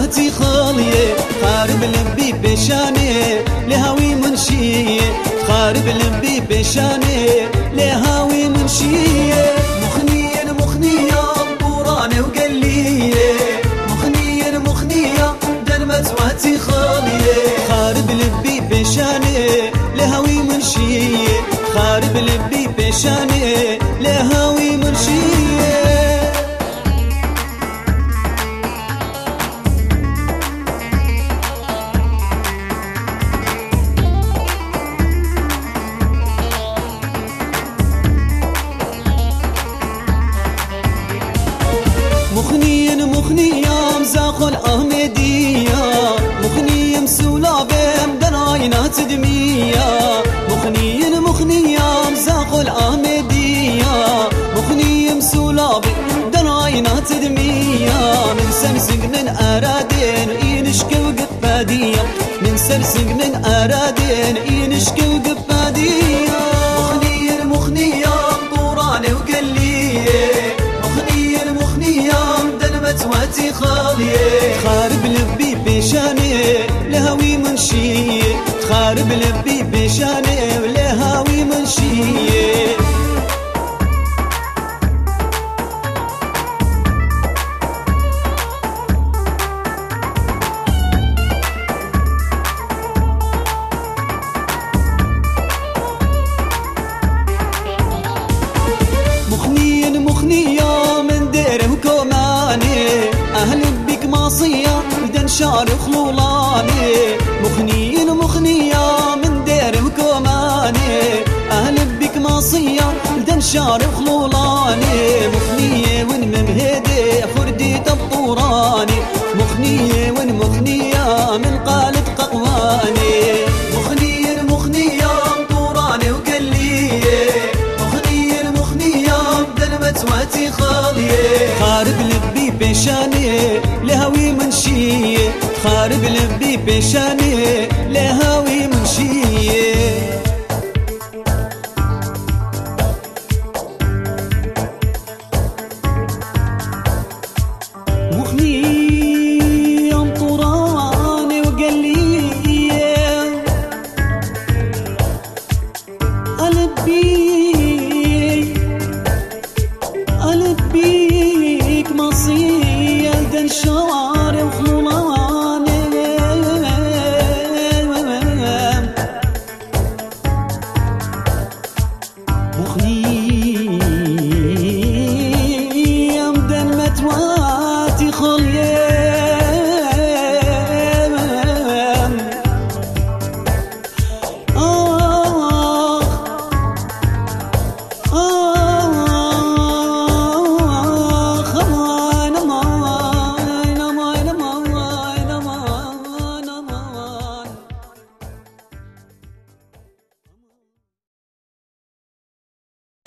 تواتي خالية خارب لبي بشاني لهاوي منشية خارب لبي بشاني لهاوي منشية مخنية مخنية بوراني وقلية مخنية مخنية دنمة تواتي خالية خارب لبي بشاني لهاوي منشية خارب لبي بشاني لهاوي منشية مخنية مزاخو الأحمدية مخنية مسولا بهم دناينات دمية مخنية مزاخو الأحمدية مخنية مسولا بهم دناينات دمية من سرسق من أرادين إينشكي وقفادية من سرسق من أرادين إينشكي وقفادية مخنية طوراني وقلية تواتي خالية خارب لبي بشاني لهاوي منشية خارب لبي بشاني لهاوي منشية مخنية من ديره وكوماني أهل بك ماصية بدن شعر خلولاني مخنية من ديره وكوماني أهل بك ماصية بدن شعر خلولاني مخنية ون ممهدي فردي تبطوراني مخنية ون مخنية من قالت ققواني مخنية طوراني وقلية تواتي خالية خارب لبي بشاني لهاوي منشية خارب لبي بشاني لهاوي منشية مخنية مطوراني وقلية قلبيك مصير دنشان